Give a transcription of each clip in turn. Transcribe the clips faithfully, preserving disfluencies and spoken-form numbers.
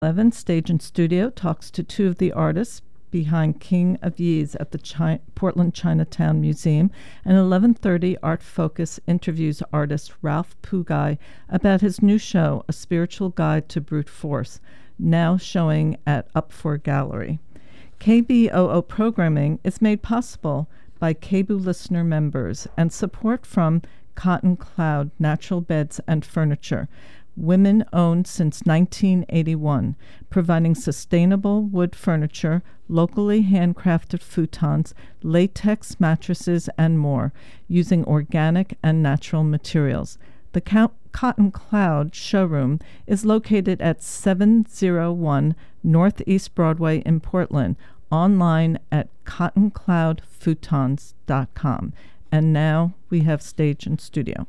eleven, Stage and Studio talks to two of the artists behind King of Yees at the Chi- Portland Chinatown Museum. And eleven thirty, Art Focus interviews artist Ralph Pugai about his new show, A Spiritual Guide to Brute Force, now showing at Up For Gallery. K B O O programming is made possible by K B O O listener members and support from Cotton Cloud Natural Beds and Furniture, women-owned since nineteen eighty-one, providing sustainable wood furniture, locally handcrafted futons, latex mattresses, and more, using organic and natural materials. The Co- Cotton Cloud showroom is located at seven oh one Northeast Broadway in Portland, online at cotton cloud futons dot com. And now we have Stage and Studio.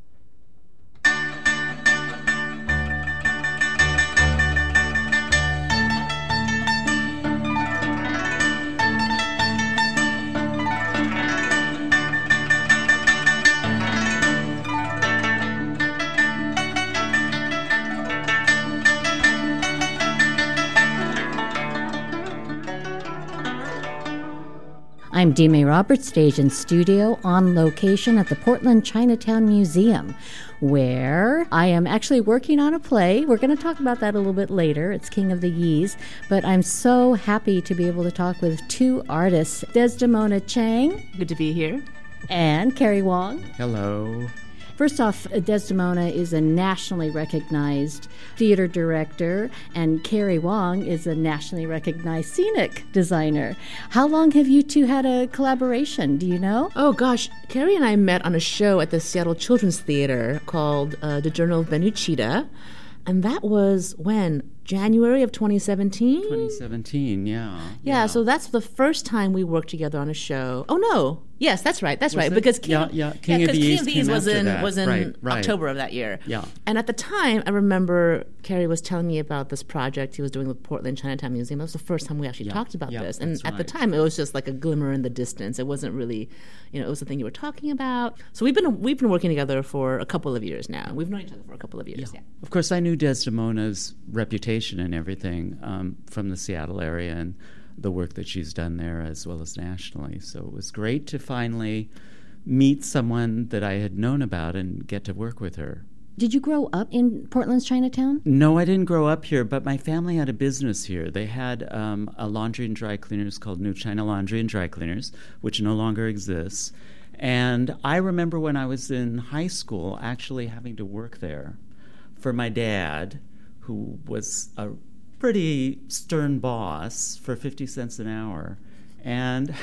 I'm Dee Mae Roberts, Stage and Studio, on location at the Portland Chinatown Museum, where I am actually working on a play. We're going to talk about that a little bit later. It's King of the Yees. But I'm so happy to be able to talk with two artists, Desdemona Chang. Good to be here. And Carrie Wong. Hello. First off, Desdemona is a nationally recognized theater director, and Carrie Wong is a nationally recognized scenic designer. How long have you two had a collaboration? Do you know? Oh, gosh. Carrie and I met on a show at the Seattle Children's Theater called uh, The Journal of Benuchita. And that was when? January of twenty seventeen? twenty seventeen, yeah. Yeah, yeah, so that's the first time we worked together on a show. Oh, no. Yes, that's right. That's was right. It? Because King, yeah, yeah. King yeah, of the King Yees of the Yees was in that. was in right, right. October of that year. Yeah. And at the time, I remember Carrie was telling me about this project he was doing with Portland Chinatown Museum. That was the first time we actually yeah, talked about yeah, this. And that's at right. the time, it was just like a glimmer in the distance. It wasn't really, you know, it was the thing you were talking about. So we've been we've been working together for a couple of years now. We've known each other for a couple of years. Yeah. Yeah. Of course, I knew Desdemona's reputation and everything um, from the Seattle area and the work that she's done there as well as nationally. So it was great to finally meet someone that I had known about and get to work with her. Did you grow up in Portland's Chinatown? No, I didn't grow up here, but my family had a business here. They had um, a laundry and dry cleaners called New China Laundry and Dry Cleaners, which no longer exists. And I remember when I was in high school actually having to work there for my dad, who was a pretty stern boss, for fifty cents an hour. And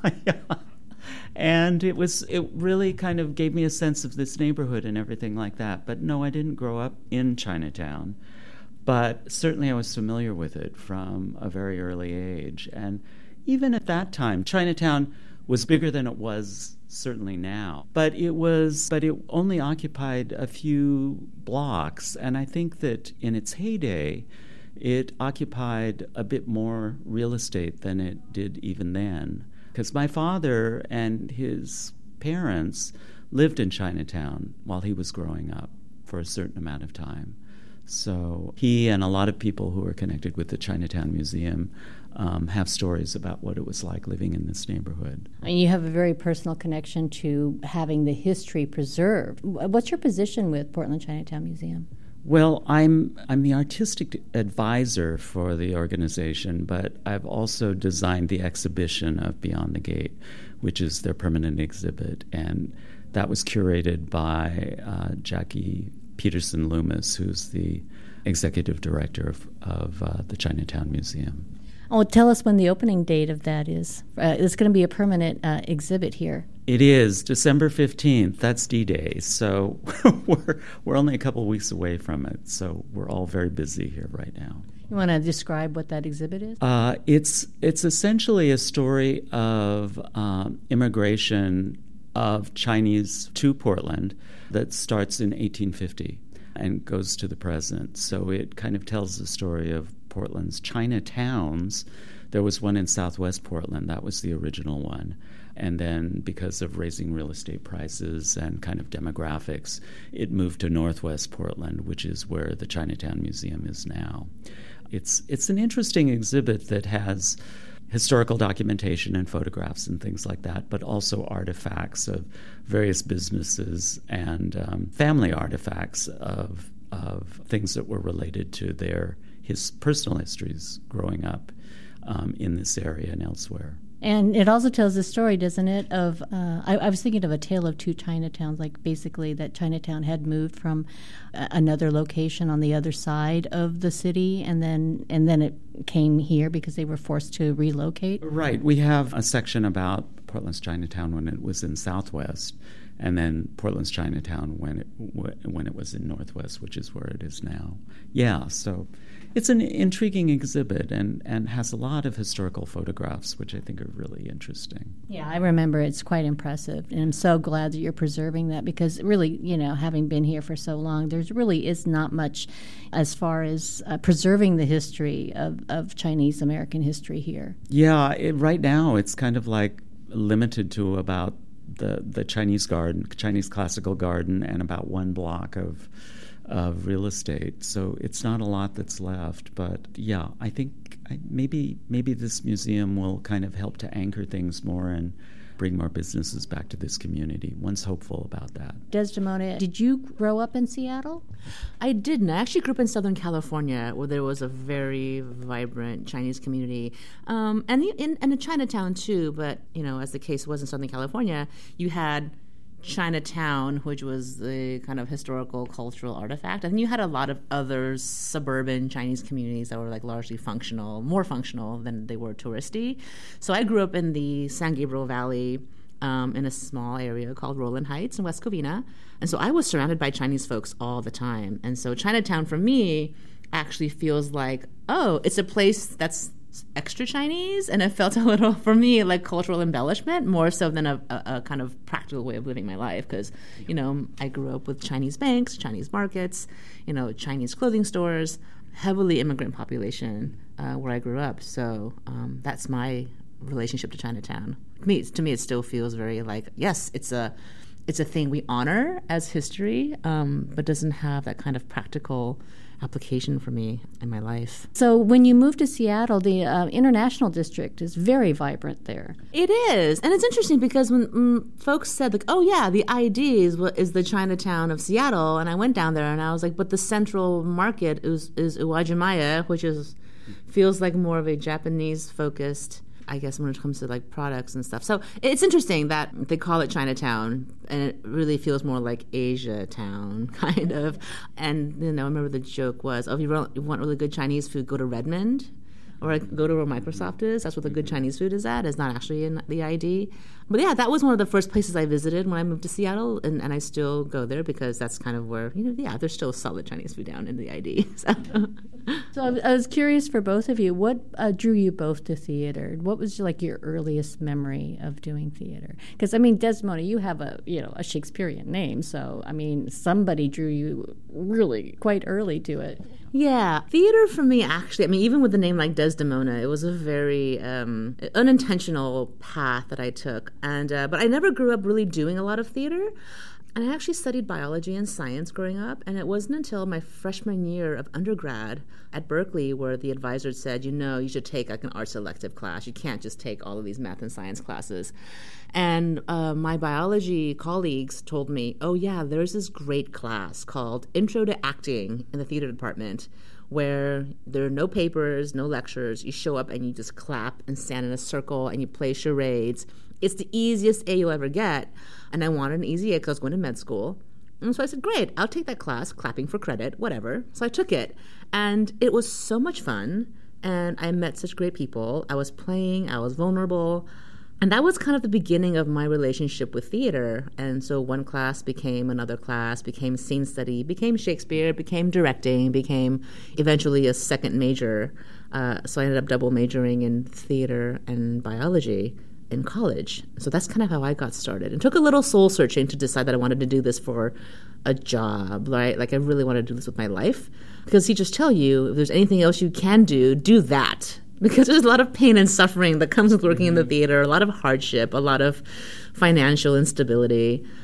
and it was it really kind of gave me a sense of this neighborhood and everything like that. But no, I didn't grow up in Chinatown. But certainly I was familiar with it from a very early age. And even at that time, Chinatown was bigger than it was certainly now. But it was but it only occupied a few blocks. And I think that in its heyday, it occupied a bit more real estate than it did even then. Because my father and his parents lived in Chinatown while he was growing up for a certain amount of time. So he and a lot of people who are connected with the Chinatown Museum um, have stories about what it was like living in this neighborhood. And you have a very personal connection to having the history preserved. What's your position with Portland Chinatown Museum? Well, I'm I'm the artistic advisor for the organization, but I've also designed the exhibition of Beyond the Gate, which is their permanent exhibit, and that was curated by uh, Jackie Peterson Loomis, who's the executive director of, of uh, the Chinatown Museum. Oh, tell us when the opening date of that is. Uh, it's going to be a permanent uh, exhibit here. It is December fifteenth. That's D-Day. So we're we're only a couple weeks away from it. So we're all very busy here right now. You want to describe what that exhibit is? Uh, it's it's essentially a story of um, immigration of Chinese to Portland that starts in eighteen fifty and goes to the present. So it kind of tells the story of Portland's Chinatowns. There was one in Southwest Portland. That was the original one. And then because of raising real estate prices and kind of demographics, it moved to Northwest Portland, which is where the Chinatown Museum is now. it's it's an interesting exhibit that has historical documentation and photographs and things like that, but also artifacts of various businesses and um, family artifacts of of things that were related to their his personal histories growing up um, in this area and elsewhere. And it also tells the story, doesn't it, of, uh, I, I was thinking of A Tale of Two Chinatowns, like basically that Chinatown had moved from uh, another location on the other side of the city, and then and then it came here because they were forced to relocate. Right. We have a section about Portland's Chinatown when it was in Southwest, and then Portland's Chinatown when it when it was in Northwest, which is where it is now. Yeah, so it's an intriguing exhibit and, and has a lot of historical photographs, which I think are really interesting. Yeah, I remember. It's quite impressive, and I'm so glad that you're preserving that because really, you know, having been here for so long, there's really is not much as far as uh, preserving the history of, of Chinese American history here. Yeah, it, right now it's kind of like limited to about the, the Chinese garden, Chinese classical garden, and about one block of of real estate. So it's not a lot that's left. But yeah, I think I, maybe maybe this museum will kind of help to anchor things more and bring more businesses back to this community. One's hopeful about that. Desdemona, did you grow up in Seattle? I didn't. I actually grew up in Southern California, where there was a very vibrant Chinese community, um, and in, in Chinatown too. But you know, as the case was in Southern California, you had Chinatown, which was the kind of historical cultural artifact, and you had a lot of other suburban Chinese communities that were like largely functional, more functional than they were touristy. So I grew up in the San Gabriel Valley, um, in a small area called Rowland Heights in West Covina, and so I was surrounded by Chinese folks all the time. And so Chinatown for me actually feels like, oh, it's a place that's extra Chinese, and it felt a little, for me, like cultural embellishment more so than a, a, a kind of practical way of living my life, because, you know, I grew up with Chinese banks, Chinese markets, you know, Chinese clothing stores, heavily immigrant population uh, where I grew up. So um, that's my relationship to Chinatown. To me, to me, it still feels very like, yes, it's a it's a thing we honor as history, um, but doesn't have that kind of practical application for me in my life. So when you moved to Seattle, the uh, International District is very vibrant there. It is. And it's interesting because when mm, folks said, like, oh, yeah, the I D is, is the Chinatown of Seattle, and I went down there and I was like, but the central market is, is Uwajimaya, which is feels like more of a Japanese-focused, I guess, when it comes to like products and stuff. So it's interesting that they call it Chinatown, and it really feels more like Asia Town, kind of. And you know, I remember the joke was, "Oh, if you want, you want really good Chinese food, go to Redmond, or go to where Microsoft is. That's where the good Chinese food is at. It's not actually in the I D." But yeah, that was one of the first places I visited when I moved to Seattle, and, and I still go there because that's kind of where, you know, yeah, there's still solid Chinese food down in the I D. So, so I was curious for both of you, what uh, drew you both to theater? What was like your earliest memory of doing theater? Because I mean, Desdemona, you have a you know a Shakespearean name, so I mean, somebody drew you really quite early to it. Yeah, theater for me, actually, I mean, even with a name like Desdemona, it was a very um, unintentional path that I took. And uh, but I never grew up really doing a lot of theater. And I actually studied biology and science growing up. And it wasn't until my freshman year of undergrad at Berkeley where the advisor said, you know, you should take like an arts elective class. You can't just take all of these math and science classes. And uh, my biology colleagues told me, oh, yeah, there's this great class called Intro to Acting in the theater department where there are no papers, no lectures. You show up and you just clap and stand in a circle and you play charades. It's the easiest A you'll ever get. And I wanted an easy A because I was going to med school. And so I said, great, I'll take that class, clapping for credit, whatever. So I took it. And it was so much fun. And I met such great people. I was playing, I was vulnerable. And that was kind of the beginning of my relationship with theater. And so one class became another class, became scene study, became Shakespeare, became directing, became eventually a second major. Uh, so I ended up double majoring in theater and biology in college. So that's kind of how I got started. It took a little soul searching to decide that I wanted to do this for a job, right? Like I really wanted to do this with my life. Because teachers tell you, if there's anything else you can do, do that. Because there's a lot of pain and suffering that comes with working mm-hmm. in the theater, a lot of hardship, a lot of financial instability.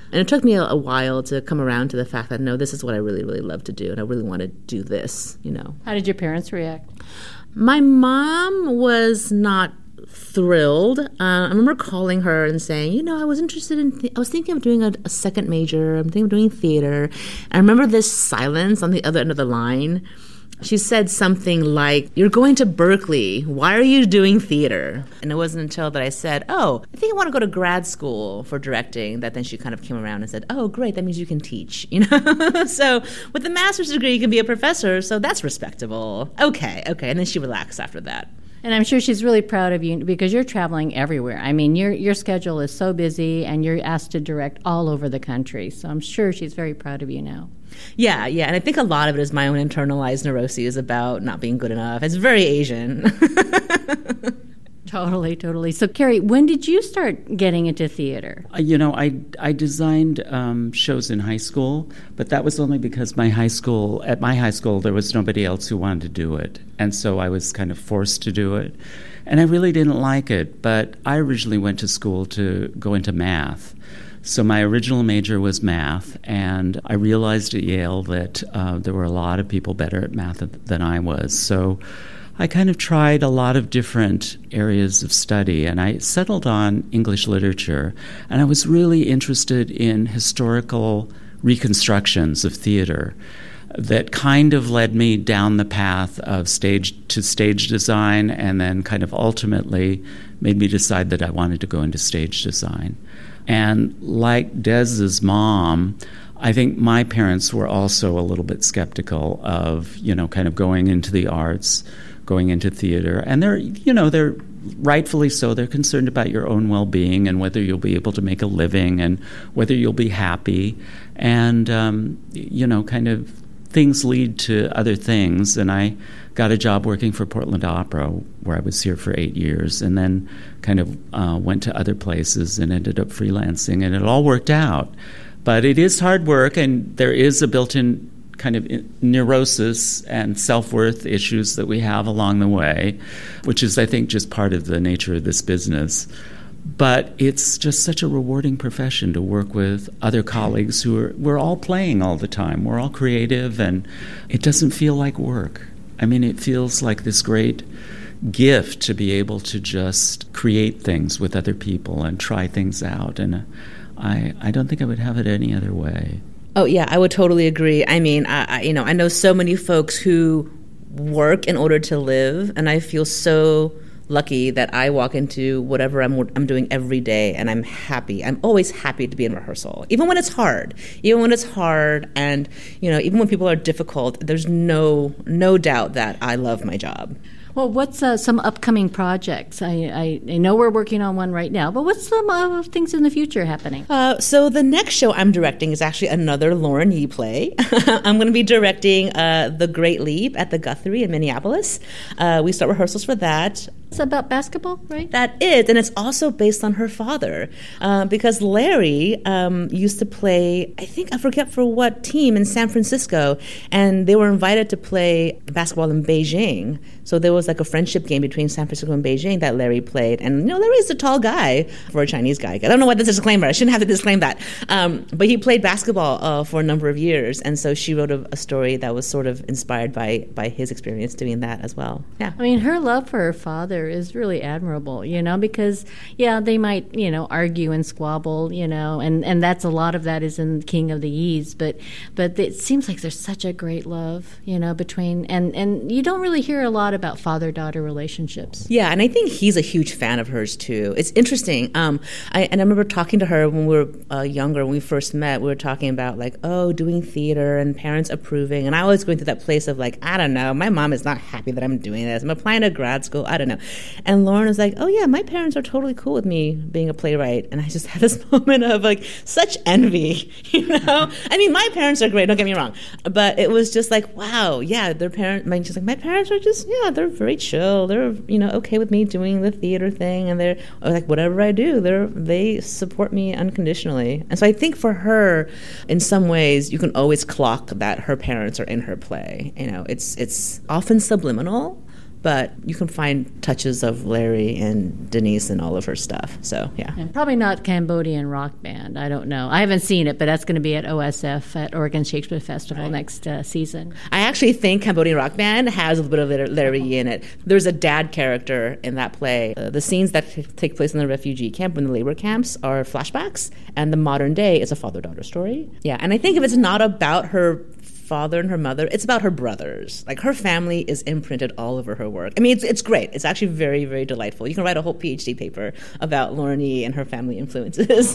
And it took me a, a while to come around to the fact that, no, this is what I really, really love to do, and I really want to do this, you know. How did your parents react? My mom was not thrilled. Uh, I remember calling her and saying, you know, I was interested in, th- I was thinking of doing a, a second major. I'm thinking of doing theater. And I remember this silence on the other end of the line. She said something like, you're going to Berkeley. Why are you doing theater? And it wasn't until that I said, oh, I think I want to go to grad school for directing, that then she kind of came around and said, oh, great, that means you can teach. You know, so with a master's degree, you can be a professor, so that's respectable. Okay, okay. And then she relaxed after that. And I'm sure she's really proud of you because you're traveling everywhere. I mean, your your schedule is so busy, and you're asked to direct all over the country. So I'm sure she's very proud of you now. Yeah, yeah. And I think a lot of it is my own internalized neuroses about not being good enough. It's very Asian. Totally, totally. So, Carrie, when did you start getting into theater? Uh, you know, I, I designed um, shows in high school, but that was only because my high school, at my high school, there was nobody else who wanted to do it. And so I was kind of forced to do it. And I really didn't like it, but I originally went to school to go into math. So my original major was math, and I realized at Yale that uh, there were a lot of people better at math than I was. So I kind of tried a lot of different areas of study, and I settled on English literature, and I was really interested in historical reconstructions of theater that kind of led me down the path of stage to stage design, and then kind of ultimately made me decide that I wanted to go into stage design. And like Dez's mom, I think my parents were also a little bit skeptical of, you know, kind of going into the arts, going into theater. And they're, you know, they're rightfully so. They're concerned about your own well-being and whether you'll be able to make a living and whether you'll be happy. And, um, you know, kind of things lead to other things. And I got a job working for Portland Opera, where I was here for eight years, and then kind of uh, went to other places and ended up freelancing. And it all worked out. But it is hard work, and there is a built-in kind of neurosis and self-worth issues that we have along the way, which is, I think, just part of the nature of this business. But it's just such a rewarding profession to work with other colleagues who are, we're all playing all the time. We're all creative, and it doesn't feel like work. I mean, it feels like this great gift to be able to just create things with other people and try things out. And I, I don't think I would have it any other way. Oh, yeah, I would totally agree. I mean, I, I, you know, I know so many folks who work in order to live, and I feel so lucky that I walk into whatever I'm I'm doing every day, and I'm happy. I'm always happy to be in rehearsal, even when it's hard. Even when it's hard, and you know, even when people are difficult, there's no no doubt that I love my job. Well, what's uh, some upcoming projects? I, I, I know we're working on one right now, but what's some uh, things in the future happening? Uh, so the next show I'm directing is actually another Lauren Yee play. I'm going to be directing uh, The Great Leap at the Guthrie in Minneapolis. Uh, we start rehearsals for that. It's about basketball, right? That is, and it's also based on her father, uh, because Larry um, used to play, I think, I forget for what team in San Francisco, and they were invited to play basketball in Beijing. So there was like a friendship game between San Francisco and Beijing that Larry played, and you know, Larry's a tall guy for a Chinese guy. I don't know why this is a disclaimer. I shouldn't have to disclaim that, um, but he played basketball uh, for a number of years, and so she wrote a, a story that was sort of inspired by by his experience doing that as well. Yeah, I mean, her love for her father is really admirable, you know, because, yeah, they might, you know, argue and squabble, you know, and, and that's a lot of that is in King of the Yees, but but it seems like there's such a great love, you know, between, and, and you don't really hear a lot about father-daughter relationships. Yeah, and I think he's a huge fan of hers, too. It's interesting. Um, I, and I remember talking to her when we were uh, younger, when we first met, we were talking about, like, oh, doing theater and parents approving, and I was going through that place of, like, I don't know, my mom is not happy that I'm doing this. I'm applying to grad school, I don't know. And Lauren was like, oh, yeah, my parents are totally cool with me being a playwright. And I just had this moment of, like, such envy, you know? I mean, my parents are great, don't get me wrong. But it was just like, wow, yeah, their parents, my, just like, my parents are just, yeah, they're very chill. They're, you know, okay with me doing the theater thing. And they're, like, whatever I do, they're, they support me unconditionally. And so I think for her, in some ways, you can always clock that her parents are in her play. You know, it's it's often subliminal, but you can find touches of Larry and Denise and all of her stuff. So, yeah. And probably not Cambodian Rock Band. I don't know. I haven't seen it, but that's going to be at O S F, at Oregon Shakespeare Festival right. next uh, season. I actually think Cambodian Rock Band has a little bit of Larry Yee in it. There's a dad character in that play. Uh, the scenes that t- take place in the refugee camp, in the labor camps, are flashbacks, and the modern day is a father-daughter story. Yeah, and I think if it's not about her father and her mother, it's about her brothers. Like, her family is imprinted all over her work. I mean, it's it's great. It's actually very, very delightful. You can write a whole PhD paper about Lauren Yee and her family influences.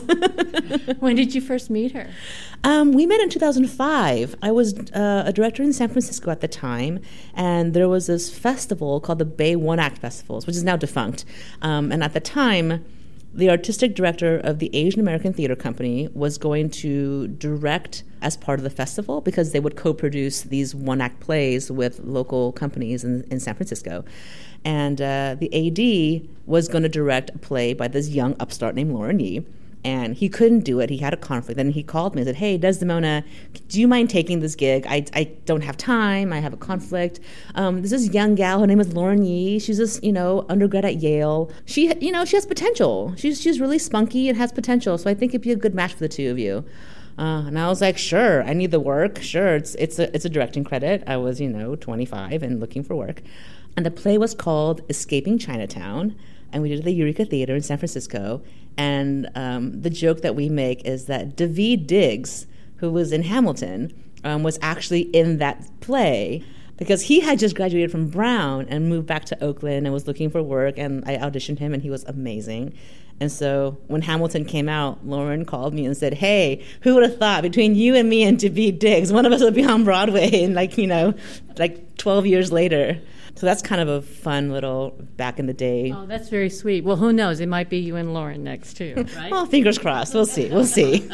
When did you first meet her? Um, we met in two thousand five. I was uh, a director in San Francisco at the time, and there was this festival called the Bay One Act Festivals, which is now defunct. Um, and at the time, the artistic director of the Asian American Theater Company was going to direct as part of the festival, because they would co-produce these one-act plays with local companies in, in San Francisco. And uh, the A D was going to direct a play by this young upstart named Lauren Yee. And he couldn't do it. He had a conflict. Then he called me and said, "Hey, Desdemona, do you mind taking this gig? I, I don't have time. I have a conflict. Um, there's this young gal. Her name is Lauren Yee. She's this, you know, undergrad at Yale. She, you know, she has potential. She's she's really spunky and has potential. So I think it'd be a good match for the two of you." Uh, and I was like, "Sure, I need the work. Sure, it's it's a it's a directing credit." I was, you know, twenty-five and looking for work, and the play was called Escaping Chinatown. And we did it at the Eureka Theater in San Francisco. And um, the joke that we make is that Daveed Diggs, who was in Hamilton, um, was actually in that play, because he had just graduated from Brown and moved back to Oakland and was looking for work. And I auditioned him, and he was amazing. And so when Hamilton came out, Lauren called me and said, "Hey, who would have thought between you and me and Daveed Diggs, one of us would be on Broadway in, like, you know, like twelve years later." So that's kind of a fun little back in the day. Oh, that's very sweet. Well, who knows? It might be you and Lauren next, too, right? Well, fingers crossed. We'll see. We'll see.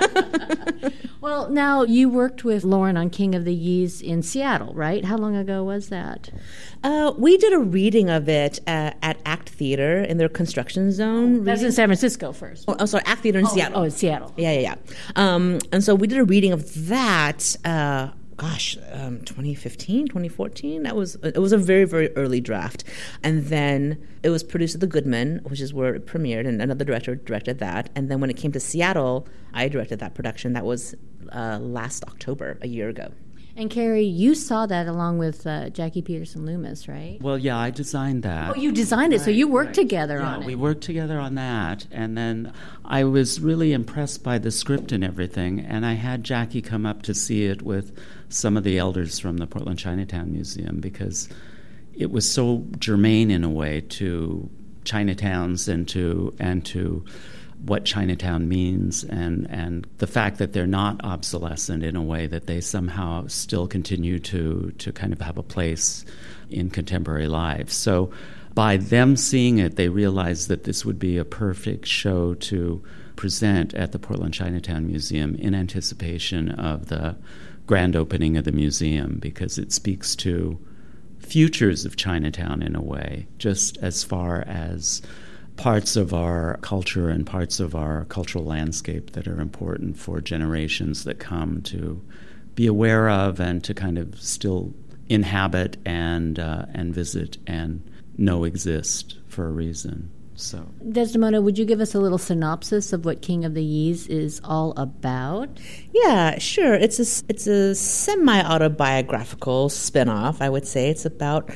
Well, now, you worked with Lauren on King of the Yees in Seattle, right? How long ago was that? Uh, we did a reading of it uh, at ACT Theater in their construction zone. That was in San Francisco first. Oh, oh sorry, ACT Theater in oh, Seattle. Oh, in Seattle. Yeah, yeah, yeah. Um, and so we did a reading of that, uh, gosh, um, twenty fifteen, twenty fourteen. That was, it was a very, very early draft. And then it was produced at the Goodman, which is where it premiered, and another director directed that. And then when it came to Seattle, I directed that production. That was uh, last October, a year ago. And Carrie, you saw that along with uh, Jackie Peterson Loomis, right? Well, yeah, I designed that. Oh, you designed it, right, so you worked right. together yeah, on it. we worked together on that, and then I was really impressed by the script and everything, and I had Jackie come up to see it with some of the elders from the Portland Chinatown Museum, because it was so germane in a way to Chinatowns and to and to what Chinatown means, and, and the fact that they're not obsolescent in a way, that they somehow still continue to, to kind of have a place in contemporary life. So by them seeing it, they realized that this would be a perfect show to present at the Portland Chinatown Museum in anticipation of the grand opening of the museum, because it speaks to futures of Chinatown in a way, just as far as parts of our culture and parts of our cultural landscape that are important for generations that come to be aware of and to kind of still inhabit and uh, and visit and know exist for a reason. So, Desdemona, would you give us a little synopsis of what King of the Yees is all about? Yeah, sure. It's a, it's a semi-autobiographical spinoff, I would say. It's about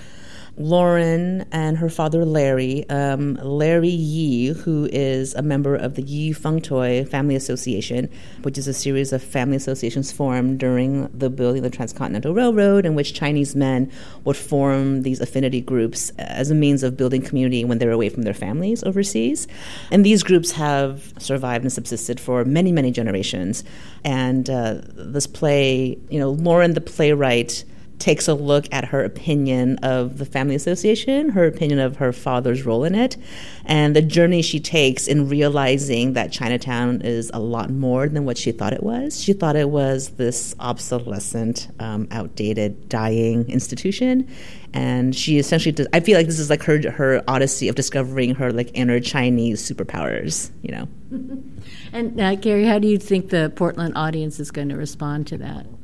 Lauren and her father Larry, um, Larry Yee, who is a member of the Yee Feng Toi Family Association, which is a series of family associations formed during the building of the Transcontinental Railroad, in which Chinese men would form these affinity groups as a means of building community when they're away from their families overseas. And these groups have survived and subsisted for many, many generations. And uh, this play, you know, Lauren, the playwright, takes a look at her opinion of the family association, her opinion of her father's role in it, and the journey she takes in realizing that Chinatown is a lot more than what she thought it was. She thought it was this obsolescent, um, outdated, dying institution, and she essentially does, I feel like this is like her her odyssey of discovering her like inner Chinese superpowers, you know. And uh, Gary, how do you think the Portland audience is going to respond to that?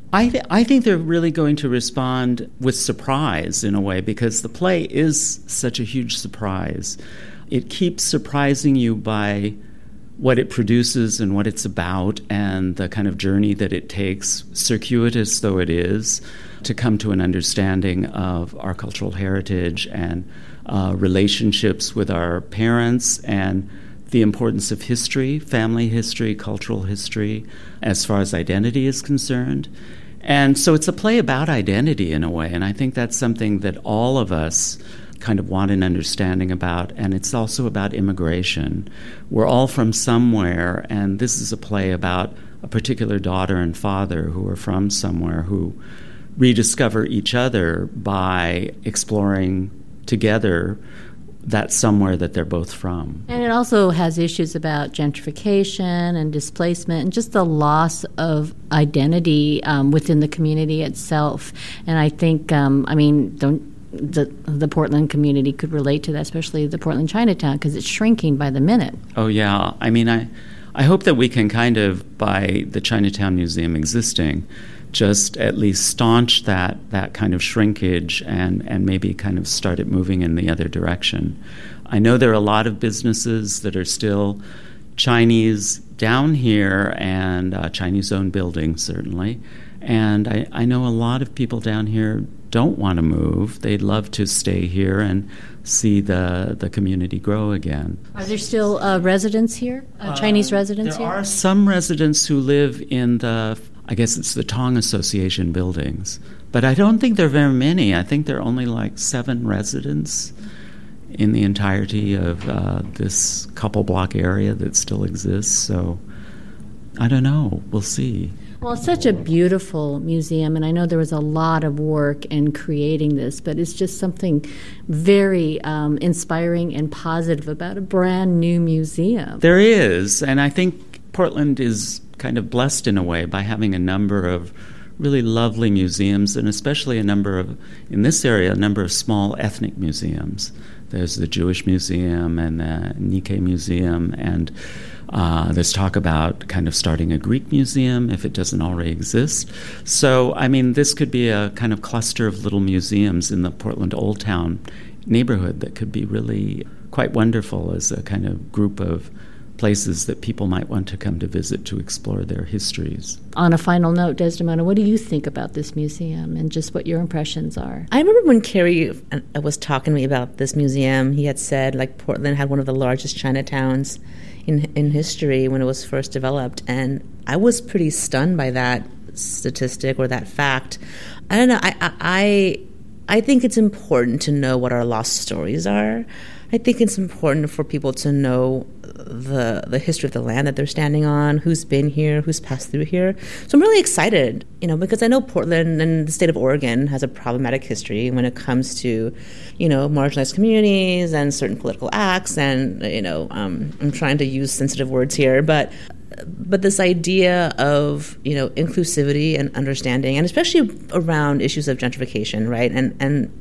I, th- I think they're really going to respond with surprise in a way, because the play is such a huge surprise. It keeps surprising you by what it produces and what it's about and the kind of journey that it takes, circuitous though it is, to come to an understanding of our cultural heritage and uh, relationships with our parents and the importance of history, family history, cultural history, as far as identity is concerned. And so it's a play about identity in a way, and I think that's something that all of us kind of want an understanding about, and it's also about immigration. We're all from somewhere, and this is a play about a particular daughter and father who are from somewhere, who rediscover each other by exploring together that somewhere that they're both from. And it also has issues about gentrification and displacement and just the loss of identity um, within the community itself. And I think, um, I mean, don't The, the Portland community could relate to that, especially the Portland Chinatown, because it's shrinking by the minute. Oh, yeah. I mean, I, I hope that we can kind of, by the Chinatown Museum existing, just at least staunch that, that kind of shrinkage and, and maybe kind of start it moving in the other direction. I know there are a lot of businesses that are still Chinese down here, and uh, Chinese-owned buildings, certainly. And I, I know a lot of people down here don't want to move. They'd love to stay here and see the, the community grow again. Are there still uh, residents here, uh, Chinese uh, residents there here? There are some residents who live in the, I guess it's the Tong Association buildings. But I don't think there are very many. I think there are only like seven residents in the entirety of uh, this couple block area that still exists. So I don't know. We'll see. Well, it's such a beautiful museum, and I know there was a lot of work in creating this, but it's just something very um, inspiring and positive about a brand new museum. There is, and I think Portland is kind of blessed in a way by having a number of really lovely museums, and especially a number of, in this area, a number of small ethnic museums. There's the Jewish Museum and the Nikkei Museum, and Uh, there's talk about kind of starting a Greek museum if it doesn't already exist. So, I mean, this could be a kind of cluster of little museums in the Portland Old Town neighborhood that could be really quite wonderful as a kind of group of places that people might want to come to visit to explore their histories. On a final note, Desdemona, what do you think about this museum and just what your impressions are? I remember when Kerry was talking to me about this museum, he had said, like, Portland had one of the largest Chinatowns in in history when it was first developed, and I was pretty stunned by that statistic or that fact. I don't know. I I I think it's important to know what our lost stories are. I think it's important for people to know the the history of the land that they're standing on, who's been here, who's passed through here. So I'm really excited, you know, because I know Portland and the state of Oregon has a problematic history when it comes to, you know, marginalized communities and certain political acts. And, you know, um, I'm trying to use sensitive words here, but but this idea of, you know, inclusivity and understanding, and especially around issues of gentrification, right? And and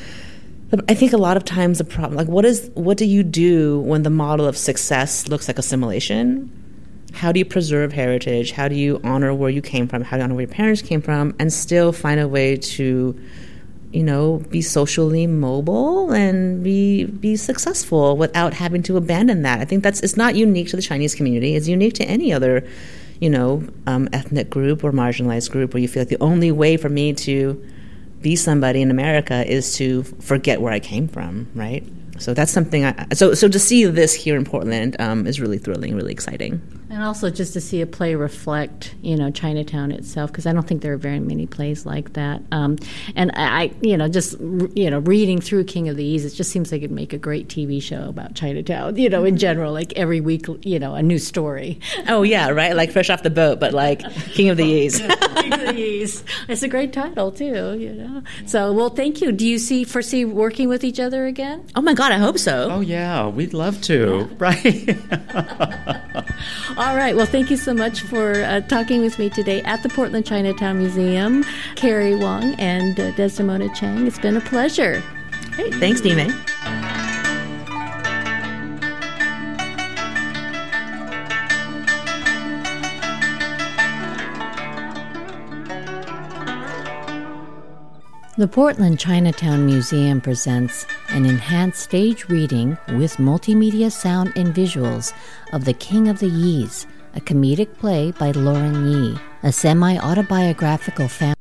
I think a lot of times the problem, like, what is what do you do when the model of success looks like assimilation? How do you preserve heritage? How do you honor where you came from? How do you honor where your parents came from, and still find a way to, you know, be socially mobile and be be successful without having to abandon that? I think that's it's not unique to the Chinese community. It's unique to any other, you know, um, ethnic group or marginalized group where you feel like the only way for me to be somebody in America is to forget where I came from, right? So that's something I, so so to see this here in Portland um, is really thrilling, really exciting. And also just to see a play reflect, you know, Chinatown itself, because I don't think there are very many plays like that. Um, and I, you know, just, you know, reading through King of the East, it just seems like it'd make a great T V show about Chinatown, you know, in general, like every week, you know, a new story. Oh, yeah, right? Like fresh off the boat, but like King of the East. King of the East. It's a great title, too, you know. So, well, thank you. Do you see foresee working with each other again? Oh, my God, I hope so. Oh, yeah, we'd love to, yeah. Right? All right. Well, thank you so much for uh, talking with me today at the Portland Chinatown Museum. Kerry Wong and uh, Desdemona Chang. It's been a pleasure. Hey, thanks, Dime. The Portland Chinatown Museum presents an enhanced stage reading with multimedia sound and visuals of The King of the Yees, a comedic play by Lauren Yee, a semi-autobiographical family.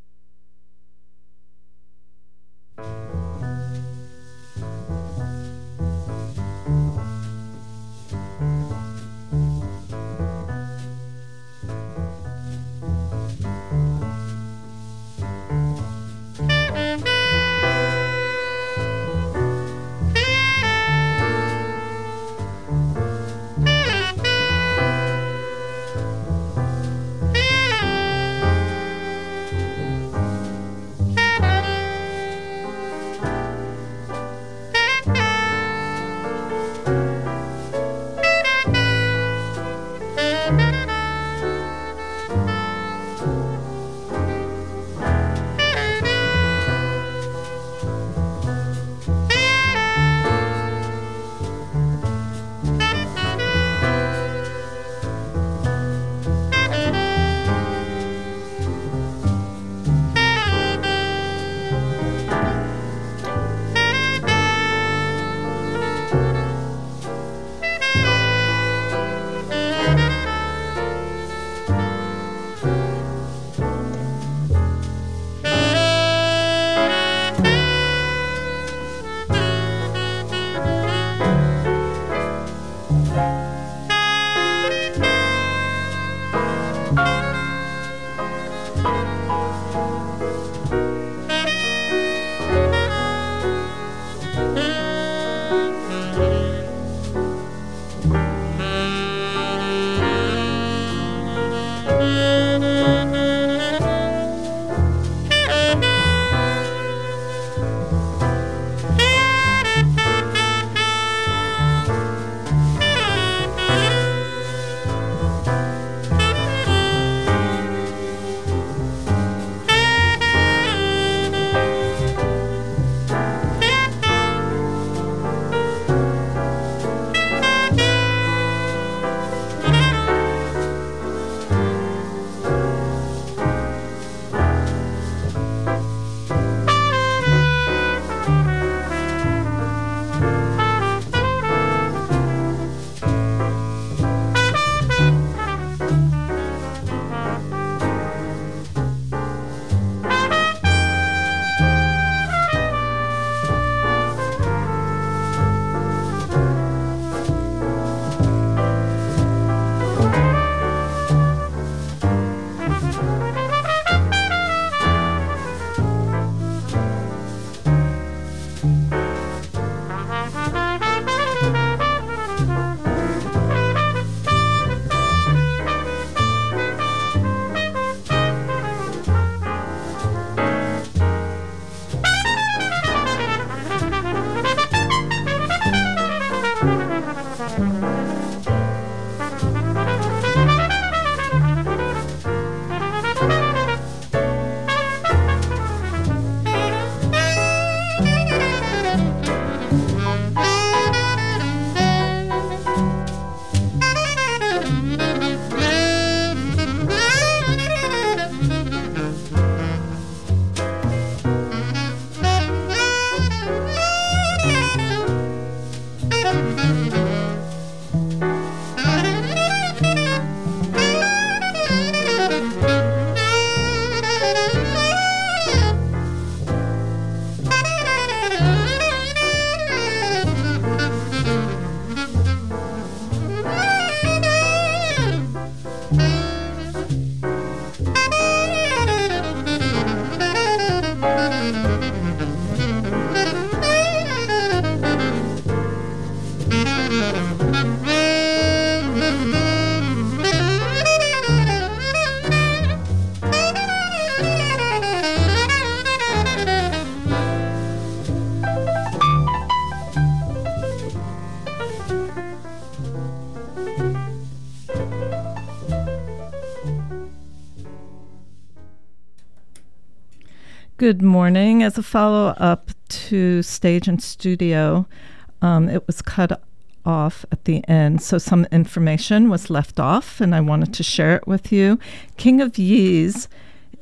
Good morning. As a follow-up to Stage and Studio, um, it was cut off at the end, so some information was left off, and I wanted to share it with you. King of Yees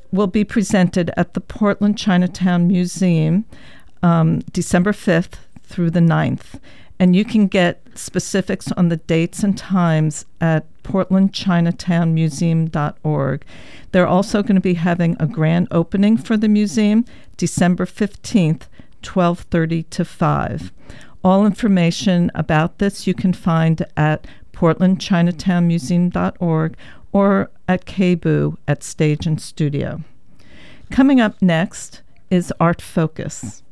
will be presented at the Portland Chinatown Museum um, December fifth through the ninth. And you can get specifics on the dates and times at portland chinatown museum dot org. They're also going to be having a grand opening for the museum December fifteenth, twelve thirty to five. All information about this you can find at portland chinatown museum dot org or at K B U at Stage and Studio. Coming up next is Art Focus.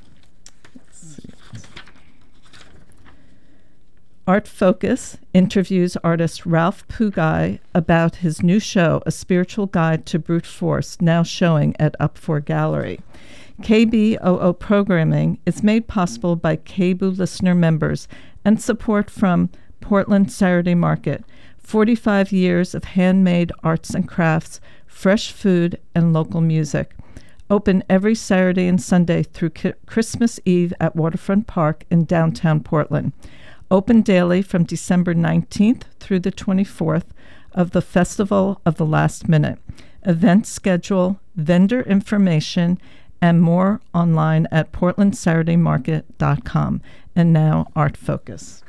Art Focus interviews artist Ralph Pugai about his new show, A Spiritual Guide to Brute Force, now showing at Up four Gallery. K B O O programming is made possible by K B O listener members and support from Portland Saturday Market, forty-five years of handmade arts and crafts, fresh food, and local music. Open every Saturday and Sunday through K- Christmas Eve at Waterfront Park in downtown Portland. Open daily from December nineteenth through the twenty-fourth of the Festival of the Last Minute. Event schedule, vendor information, and more online at portland saturday market dot com. And now, Art Focus.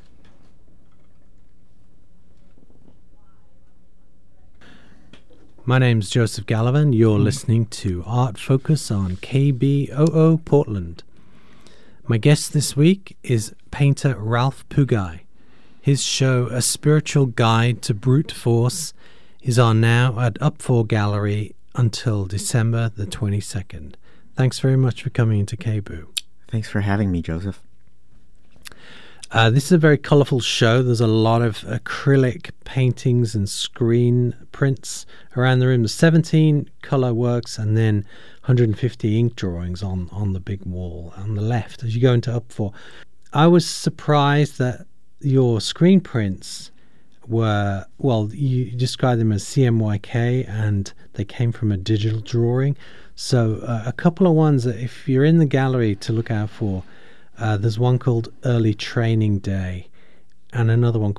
My name's Joseph Gallivan. You're listening to Art Focus on K B O O Portland. My guest this week is painter Ralph Pugai. His show, A Spiritual Guide to Brute Force, is on now at Up four Gallery until December the twenty-second. Thanks very much for coming into K B U. Thanks for having me, Joseph. Uh, this is a very colourful show. There's a lot of acrylic paintings and screen prints around the room. There's seventeen colour works and then one hundred fifty ink drawings on, on the big wall on the left as you go into Up four. I was surprised that your screen prints were, well, you described them as C M Y K and they came from a digital drawing. So uh, a couple of ones that if you're in the gallery to look out for, Uh, there's one called Early Training Day and another one